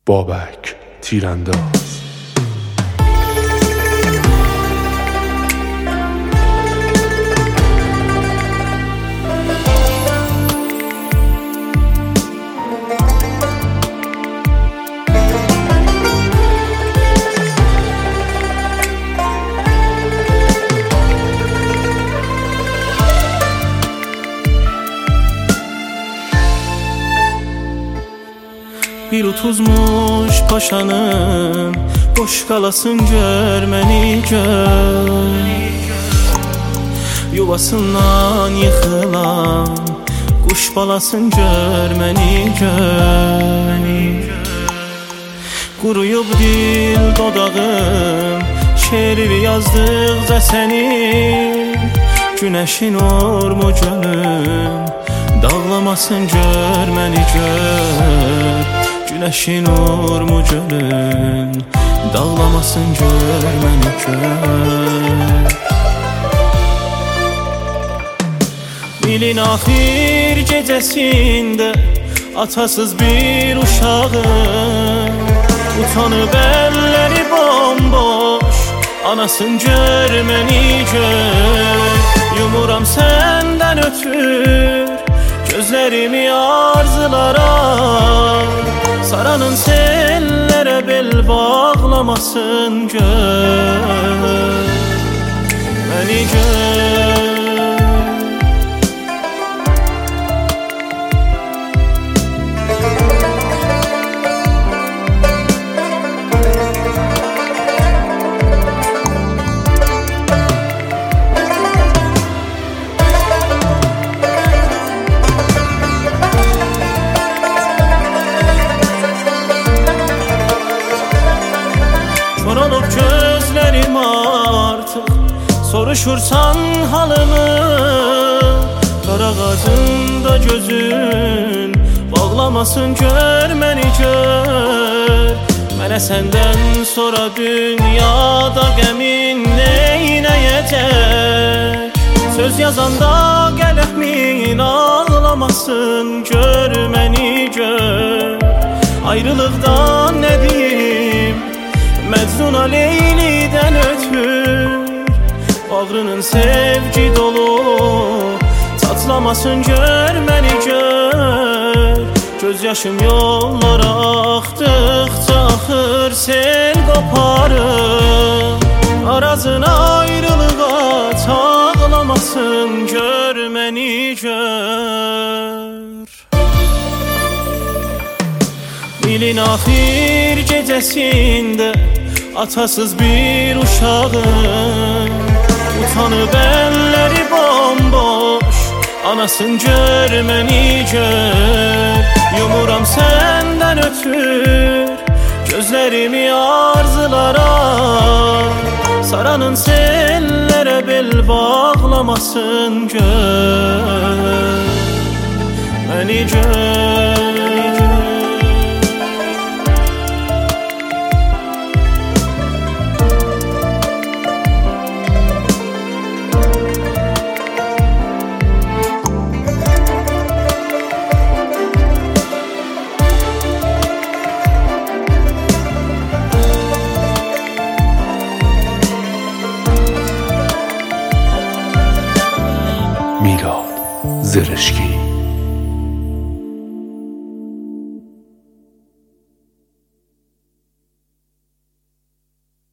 بابک تیرانداز. Bir utuzmuş paşanım, boş qalasın gör məni gör. Yuvasından yıxılan quş balasın gör məni gör. Quruyub dil dodağım, şeiri yazdıqca sənin. Günəşin ormu gönlüm, dağlamasın gör məni gör. Güneşin ormu gönlün, dağlamasın gör məni gör. İlin axir gecəsində atasız bir uşağım, utanıb əlləri bomboş, anasın gör məni gör. Yumuram səndən ötür gözlərimi arzulara, saranın sellərə bel bağlamasın gör məni gör. Kör olup gözlerim artık, soruşursan halımı. Dar ağacında gözün, bağlamasın gör məni gör. Mənə səndən sonra dünyada qəmin neynəyəcək? Söz yazanda qələmin ağlamasın gör məni gör. Ayrılıqdan nə deyim, Məcnuna Leyli'dən ötür, bağrının sevgi dolu, tatlamasın gör məni gör. Göz yaşım yollara axdıqca axır, sel qoparır. Arazın ayrılığa çağlamasın gör məni gör. İlin axir gecəsində atasız bir uşağım, utanıb əlləri bomboş, anasın gör məni gör. Yumuram səndən ötür gözlərimi arzulara, saranın sellərə bel bağlamasın gör məni gör. میلاد زرشکی.